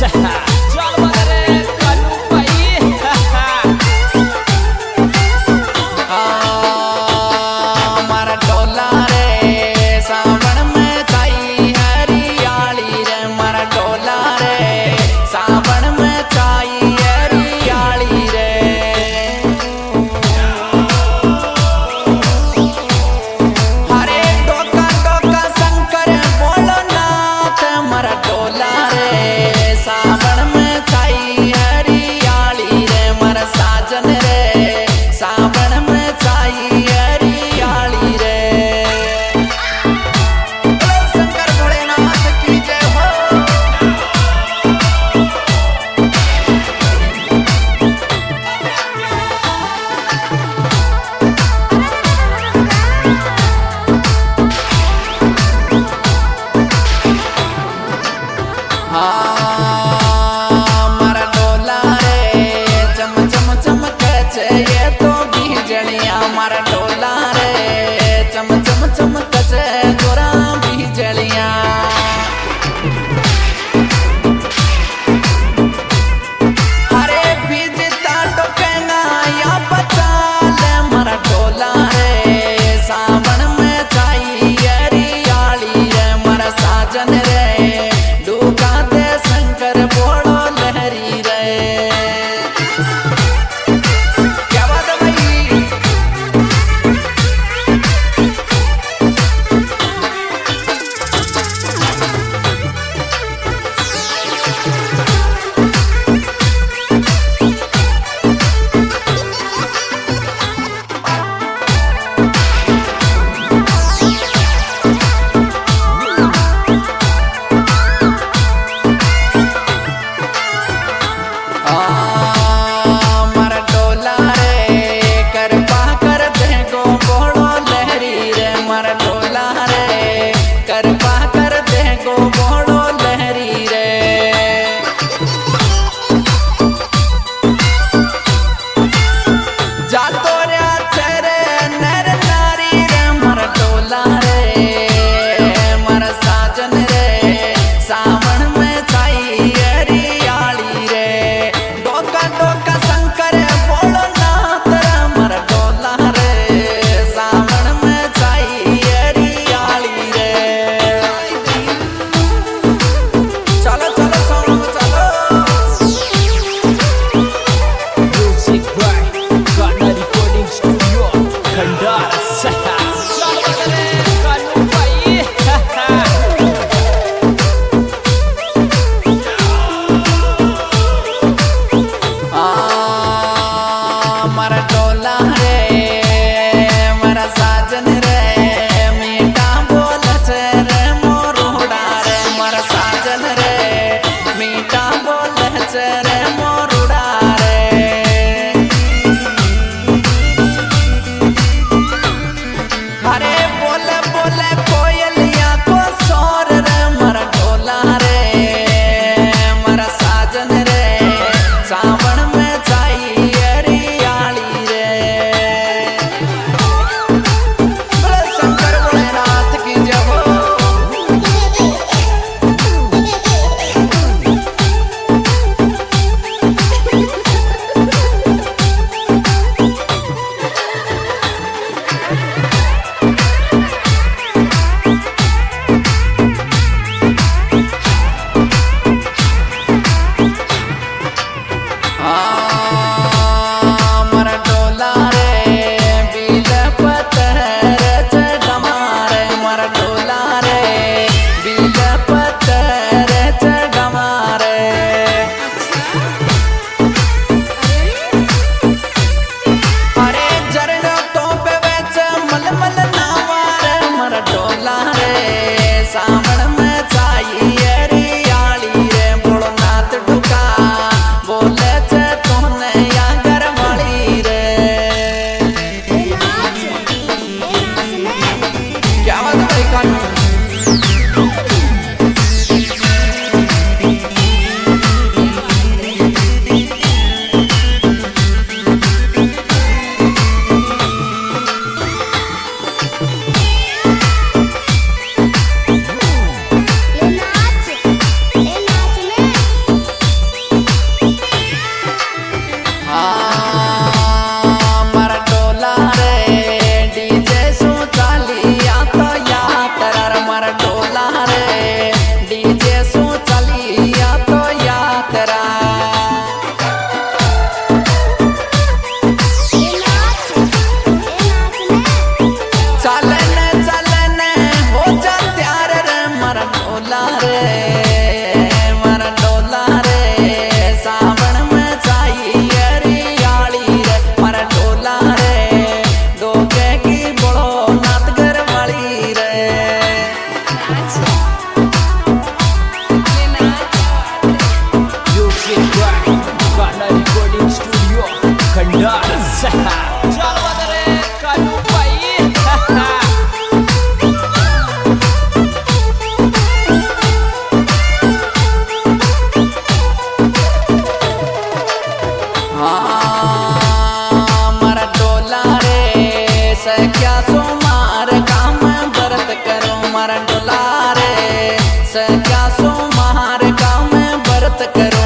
चल बदरे कलू भाई हमारा डोला रे सावन में छाई हरियाली रे मारा डोला रे सावन में छाई हरियाली रे हरे डोका डोका शंकर बोलो नाथ मारा डोला रे सावन में छाई हरियाली रे मारा साजन रे सावन में छाई हरियाली रे शंकर भोलेनाथ की जय हो। मारा डोला रे चम चम चमके छे ये तो बीजलिया मारा डोला रे चम चम चमके छे गोरा बीजलिया हरे बीजता टोकेना या बचा ले मारा डोला रे सावन में छाई हरियाली रे मारा साजन रे डूका दे शंकर बोलो लहरी रे क्या बात है भाई। मारा डोला रे कृपा कर दे गो बोलो लहरी रे मारा डोला रे कृपा कर दे गो बोलो लहरी रे जातो रे तेरे नर नारी रे मारा डोला रे मारा साजन रे सावन में छाई हरियाली रे डोका डोका शंकर बोलो नाथ रे मारा डोला रे सावन में छाई हरियाली रे चलो चलो सोनू चलो म्यूजिक बाय गाना रिकॉर्डिंग स्टूडियो खंडार सहा चल बदरे कलू भाई मारा डोला रे मारा साजन रे मीठा बोल छे रे मोरुड़ा रे मारा साजन रे मीठा बोल छे रे मोरुड़ा रे हरे बोले बोले कोयलिया को सोर रे मारा डोला रे मारा साजन रे सावन में छाई हरियाली रे बोले शंकर भोलेनाथ की जय हो। मत करो